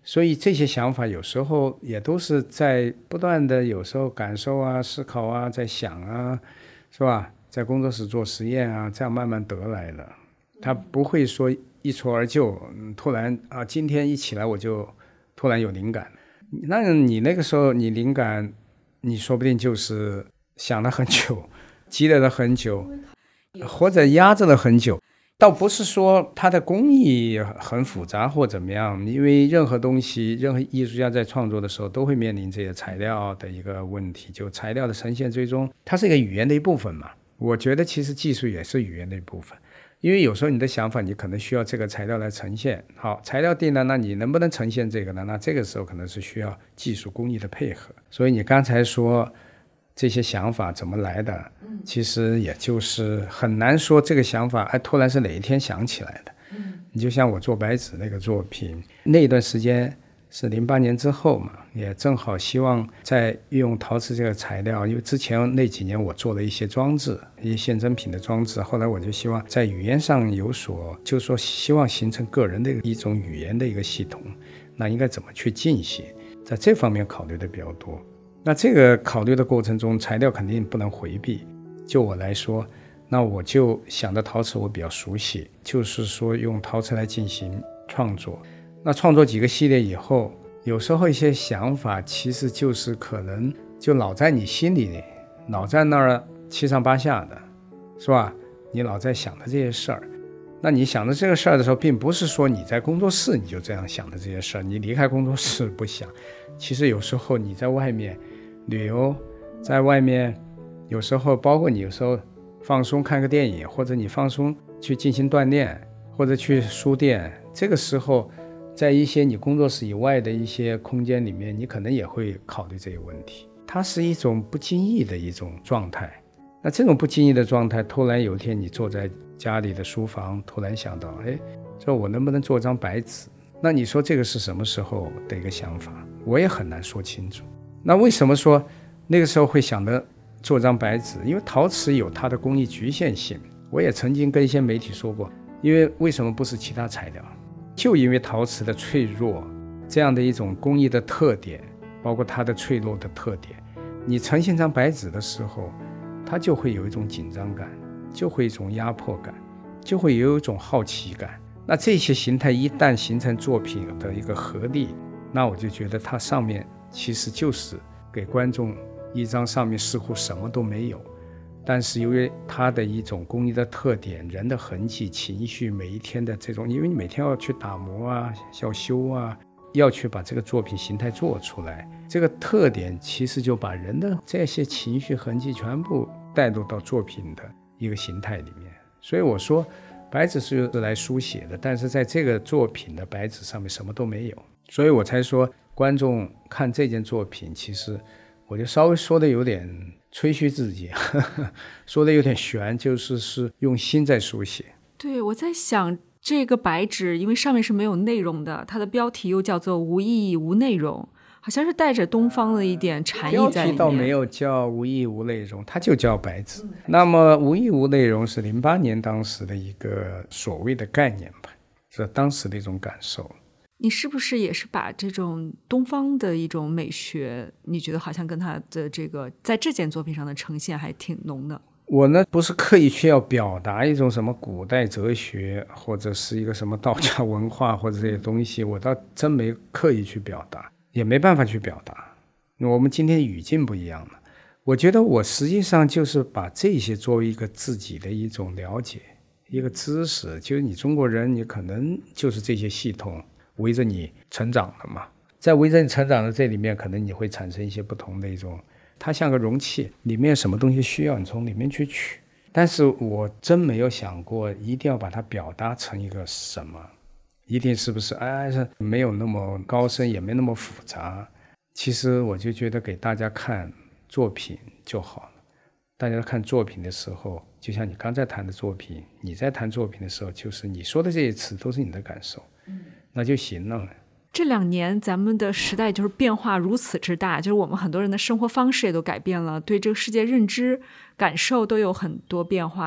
所以这些想法有时候也都是在不断的有时候感受啊思考啊在想啊，是吧，在工作室做实验啊，这样慢慢得来的。他不会说一蹴而就，突然啊今天一起来我就突然有灵感。那你那个时候你灵感你说不定就是想了很久，积累了很久，或者压着了很久。倒不是说它的工艺很复杂或怎么样，因为任何东西任何艺术家在创作的时候都会面临这些材料的一个问题，就材料的呈现最终它是一个语言的一部分嘛。我觉得其实技术也是语言的一部分，因为有时候你的想法你可能需要这个材料来呈现，好，材料定了，那你能不能呈现这个呢？那这个时候可能是需要技术工艺的配合。所以你刚才说这些想法怎么来的，其实也就是很难说这个想法哎，突然是哪一天想起来的。你就像我做白纸那个作品，那一段时间是零八年之后嘛，也正好希望在运用陶瓷这个材料，因为之前那几年我做了一些装置，一些现真品的装置，后来我就希望在语言上有所，就是说希望形成个人的一种语言的一个系统，那应该怎么去进行，在这方面考虑的比较多。那这个考虑的过程中，材料肯定不能回避。就我来说，那我就想到陶瓷我比较熟悉，就是说用陶瓷来进行创作。那创作几个系列以后，有时候一些想法其实就是可能就老在你心里，老在那儿七上八下的，是吧？你老在想的这些事儿，那你想的这个事儿的时候，并不是说你在工作室你就这样想的这些事儿，你离开工作室不想。其实有时候你在外面旅游，在外面有时候包括你有时候放松看个电影，或者你放松去进行锻炼，或者去书店，这个时候在一些你工作室以外的一些空间里面，你可能也会考虑这个问题。它是一种不经意的一种状态，那这种不经意的状态，突然有一天你坐在家里的书房，突然想到，哎，这我能不能做张白纸？那你说这个是什么时候的一个想法？我也很难说清楚。那为什么说那个时候会想的做张白纸？因为陶瓷有它的工艺局限性。我也曾经跟一些媒体说过，因为为什么不是其他材料？就因为陶瓷的脆弱，这样的一种工艺的特点，包括它的脆弱的特点，你呈现张白纸的时候，它就会有一种紧张感，就会有一种压迫感，就会有一种好奇感。那这些形态一旦形成作品的一个合力，那我就觉得它上面其实就是给观众一张上面似乎什么都没有，但是由于它的一种工艺的特点，人的痕迹情绪，每一天的这种，因为你每天要去打磨啊要修啊，要去把这个作品形态做出来，这个特点其实就把人的这些情绪痕迹全部带入到作品的一个形态里面。所以我说白纸是来书写的，但是在这个作品的白纸上面什么都没有，所以我才说观众看这件作品，其实我就稍微说的有点吹嘘自己，呵呵，说的有点悬，就是是用心在书写。 对，我在想这个白纸，因为上面是没有内容的，它的标题又叫做无意义无内容，好像是带着东方的一点禅意在里面。 标题倒没有叫无意义无内容，它就叫白纸。那么无意义无内容是零八年当时的一个所谓的概念吧，是当时的一种感受。 你是不是也是把这种东方的一种美学，你觉得好像跟他的这个在这件作品上的呈现还挺浓的？ 我呢不是刻意去要表达一种什么古代哲学，或者是一个什么道家文化或者这些东西，我倒真没刻意去表达，也没办法去表达。我们今天语境不一样了，我觉得我实际上就是把这些作为一个自己的一种了解，一个知识，就是你中国人，你可能就是这些系统围着你成长的嘛，在围着你成长的这里面，可能你会产生一些不同的一种，它像个容器，里面什么东西需要你从里面去取。但是我真没有想过一定要把它表达成一个什么，一定是不是哎，没有那么高深，也没那么复杂。其实我就觉得给大家看作品就好了。大家看作品的时候，就像你刚才谈的作品，你在谈作品的时候，就是你说的这些词都是你的感受，那就行了。 这两年咱们的时代就是变化如此之大，就是我们很多人的生活方式也都改变了，对这个世界认知感受都有很多变化。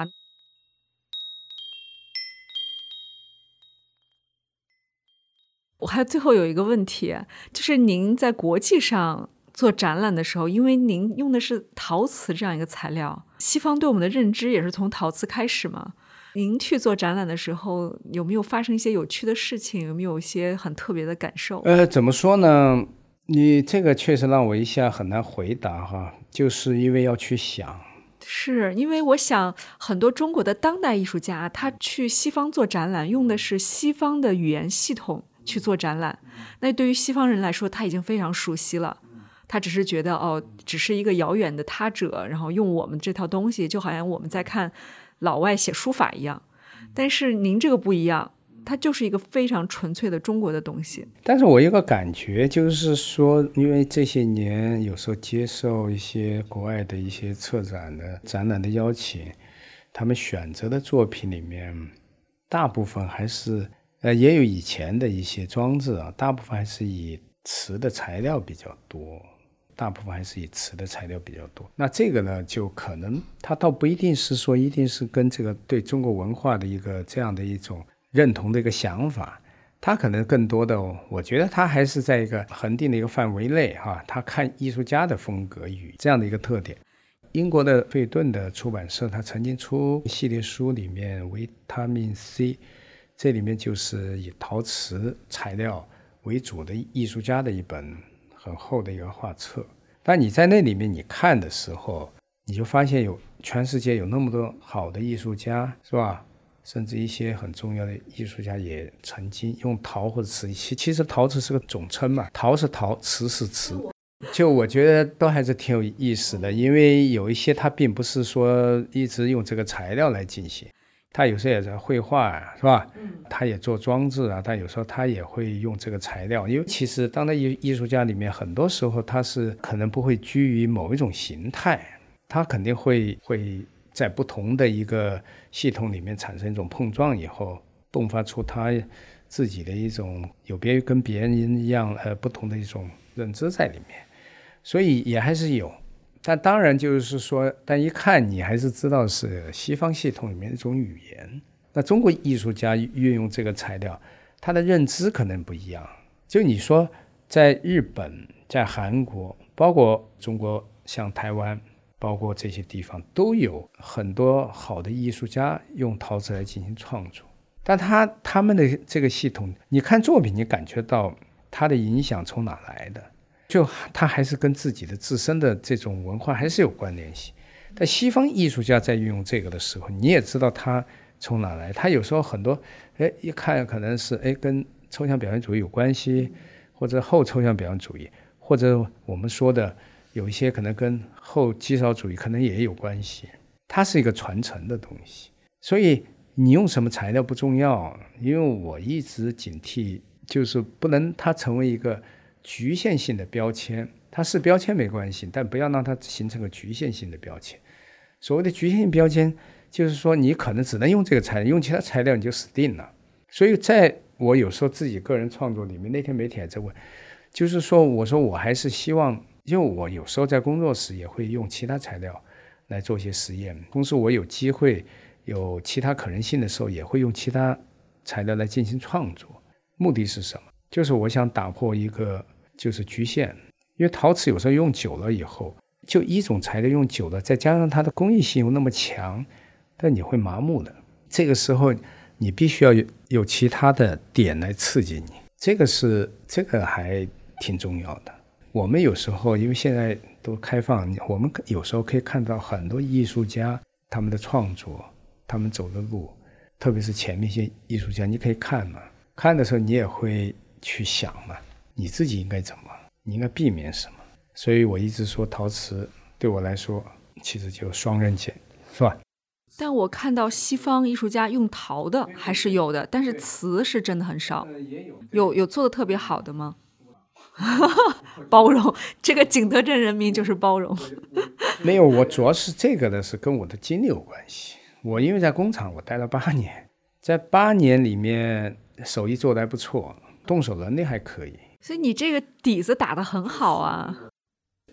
我还最后有一个问题，就是您在国际上做展览的时候，因为您用的是陶瓷这样一个材料，西方对我们的认知也是从陶瓷开始嘛。您去做展览的时候，有没有发生一些有趣的事情？有没有一些很特别的感受？ 呃，怎么说呢？你这个确实让我一下很难回答哈，就是因为要去想。 是因为我想很多中国的当代艺术家，他去西方做展览，用的是西方的语言系统去做展览。那对于西方人来说，他已经非常熟悉了。他只是觉得哦，只是一个遥远的他者，然后用我们这套东西，就好像我们在看老外写书法一样。但是您这个不一样，它就是一个非常纯粹的中国的东西。 但是我有个感觉就是说，因为这些年有时候接受一些国外的一些策展的展览的邀请，他们选择的作品里面大部分还是呃也有以前的一些装置啊，大部分还是以瓷的材料比较多。大部分还是以瓷的材料比较多，那这个呢，就可能它倒不一定是说一定是跟这个对中国文化的一个这样的一种认同的一个想法，它可能更多的，我觉得它还是在一个恒定的一个范围内哈，它看艺术家的风格与这样的一个特点。英国的费顿的出版社，它曾经出系列书，里面维他命 C， 这里面就是以陶瓷材料为主的艺术家的一本很厚的一个画册。但你在那里面你看的时候，你就发现有全世界有那么多好的艺术家，是吧？甚至一些很重要的艺术家也曾经用陶或者瓷，其实陶瓷是个总称嘛，陶是陶，瓷是瓷，就我觉得都还是挺有意思的。因为有一些他并不是说一直用这个材料来进行，他有时候也在绘画啊，是吧？他也做装置啊，但有时候他也会用这个材料。因为其实当代艺术家里面，很多时候他是可能不会拘于某一种形态，他肯定会会在不同的一个系统里面产生一种碰撞以后，迸发出他自己的一种有别于跟别人一样呃不同的一种认知在里面，所以也还是有。但当然就是说，但一看你还是知道是西方系统里面的一种语言。那中国艺术家运用这个材料，他的认知可能不一样。就你说在日本、在韩国，包括中国像台湾，包括这些地方，都有很多好的艺术家用陶瓷来进行创作。但他他们的这个系统，你看作品，你感觉到他的影响从哪来的？就他还是跟自己的自身的这种文化还是有关联系。但西方艺术家在运用这个的时候，你也知道他从哪来。他有时候很多，哎，一看可能是哎跟抽象表现主义有关系，或者后抽象表现主义，或者我们说的有一些可能跟后极少主义可能也有关系。它是一个传承的东西，所以你用什么材料不重要。因为我一直警惕，就是不能它成为一个局限性的标签，它是标签没关系，但不要让它形成个局限性的标签。所谓的局限性标签，就是说你可能只能用这个材料，用其他材料你就死定了。所以在我有时候自己个人创作里面，那天媒体还在问，就是说我说我还是希望，因为我有时候在工作时也会用其他材料来做一些实验，同时我有机会有其他可能性的时候，也会用其他材料来进行创作。目的是什么？就是我想打破一个就是局限。因为陶瓷有时候用久了以后，就一种材料用久了，再加上它的工艺性又那么强，但你会麻木的。这个时候你必须要有有其他的点来刺激你，这个是这个还挺重要的。我们有时候因为现在都开放，我们有时候可以看到很多艺术家他们的创作，他们走的路，特别是前面一些艺术家，你可以看嘛，看的时候你也会去想嘛，你自己应该怎么，你应该避免什么。所以我一直说陶瓷对我来说其实就双刃剑，是吧？ 但我看到西方艺术家用陶的还是有的，但是瓷是真的很少。有有做的特别好的吗？包容，这个景德镇人民就是包容。 没有，我主要是这个的是跟我的经历有关系。我因为在工厂我待了八年，在八年里面手艺做得还不错，动手能力还可以， 所以你这个底子打得很好啊。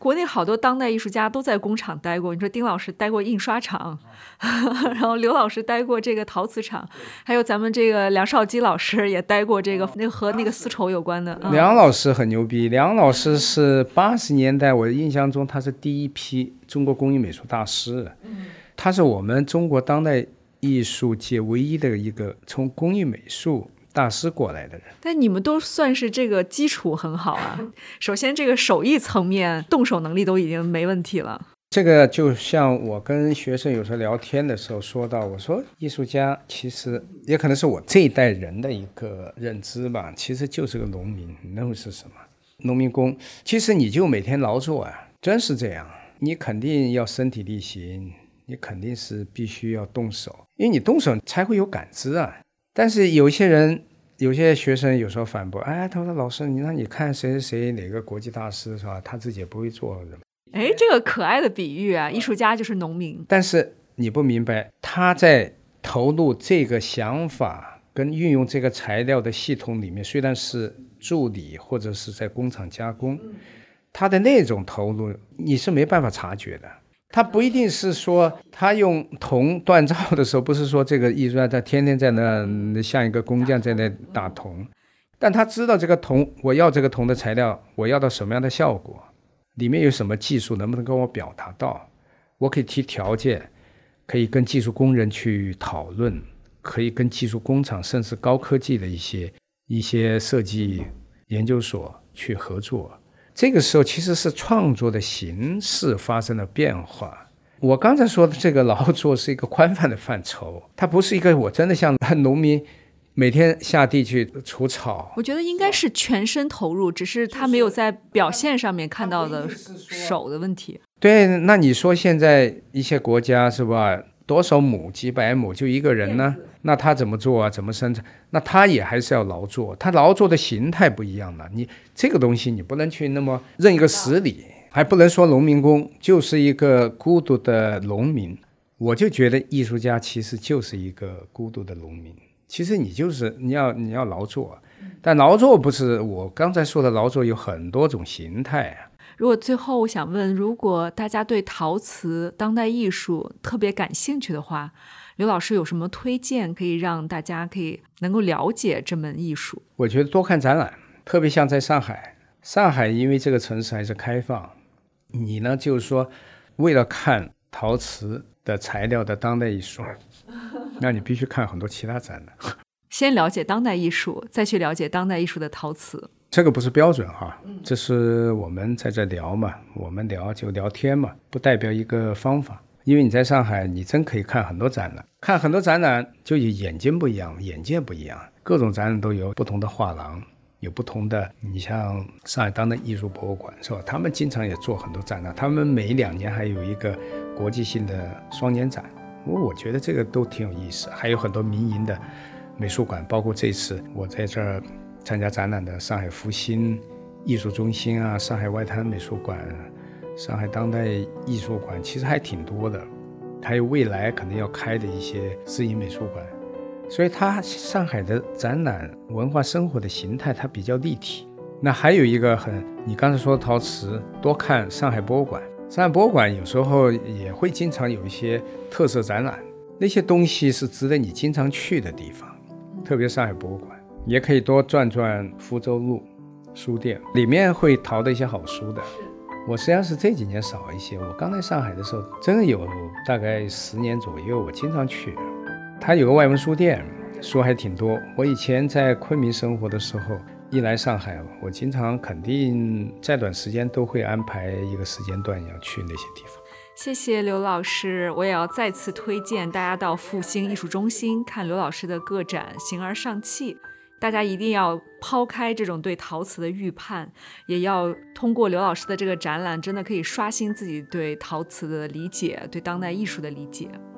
国内好多当代艺术家都在工厂待过，你说丁老师待过印刷厂然后刘老师待过这个陶瓷厂，还有咱们这个梁绍基老师也待过这个那个和那个丝绸有关的、嗯、 梁老师很牛逼，梁老师是八十年代我印象中他是第一批中国工艺美术大师、嗯、他是我们中国当代艺术界唯一的一个从工艺美术大师过来的人。 但你们都算是这个基础很好啊首先这个手艺层面动手能力都已经没问题了。 这个就像我跟学生有时候聊天的时候说到，我说艺术家其实也可能是我这一代人的一个认知吧，其实就是个农民。那会是什么？农民工。其实你就每天劳作啊，真是这样。你肯定要身体力行，你肯定是必须要动手，因为你动手才会有感知啊。但是有些人有些学生有时候反驳，哎，他说老师你让你看谁谁谁哪个国际大师是吧，他自己也不会做。 哎，这个可爱的比喻啊，艺术家就是农民。 但是你不明白，他在投入这个想法跟运用这个材料的系统里面，虽然是助理或者是在工厂加工，他的那种投入你是没办法察觉的。他不一定是说他用铜锻造的时候，不是说这个艺术家他天天在那像一个工匠在那打铜，但他知道这个铜，我要这个铜的材料，我要到什么样的效果，里面有什么技术能不能跟我表达到，我可以提条件，可以跟技术工人去讨论，可以跟技术工厂甚至高科技的一些一些设计研究所去合作。这个时候其实是创作的形式发生了变化。我刚才说的这个劳作是一个宽泛的范畴，它不是一个我真的像农民每天下地去除草。 我觉得应该是全身投入，只是他没有在表现上面看到的手的问题。 对，那你说现在一些国家是吧，多少亩几百亩就一个人呢，那他怎么做啊，怎么生产？那他也还是要劳作，他劳作的形态不一样了。你这个东西你不能去那么认一个实理，还不能说农民工就是一个孤独的农民。我就觉得艺术家其实就是一个孤独的农民，其实你就是你要你要劳作，但劳作不是我刚才说的劳作有很多种形态啊。 如果最后我想问，如果大家对陶瓷当代艺术特别感兴趣的话，刘老师有什么推荐可以让大家可以能够了解这门艺术？ 我觉得多看展览，特别像在上海，上海因为这个城市还是开放，你呢就是说为了看陶瓷的材料的当代艺术，那你必须看很多其他展览。 先了解当代艺术，再去了解当代艺术的陶瓷。 这个不是标准哈，这是我们在这聊嘛，我们聊就聊天嘛，不代表一个方法。因为你在上海，你真可以看很多展览，看很多展览就眼睛不一样，眼界不一样，各种展览都有不同的画廊，有不同的，你像上海当代艺术博物馆是吧？他们经常也做很多展览，他们每两年还有一个国际性的双年展，我觉得这个都挺有意思。还有很多民营的美术馆，包括这次我在这儿参加展览的上海复兴艺术中心啊，上海外滩美术馆，上海当代艺术馆，其实还挺多的，还有未来可能要开的一些私营美术馆。所以它上海的展览文化生活的形态它比较立体。那还有一个很，你刚才说陶瓷，多看上海博物馆，上海博物馆有时候也会经常有一些特色展览，那些东西是值得你经常去的地方，特别上海博物馆。也可以多转转福州路书店，里面会淘的一些好书的。我实际上是这几年少一些，我刚来上海的时候真的有大概十年左右，我经常去。它有个外文书店，书还挺多。我以前在昆明生活的时候，一来上海，我经常肯定在短时间都会安排一个时间段要去那些地方。 谢谢刘老师，我也要再次推荐大家到复兴艺术中心看刘老师的个展《形而上器》。大家一定要抛开这种对陶瓷的预判，也要通过刘老师的这个展览，真的可以刷新自己对陶瓷的理解，对当代艺术的理解。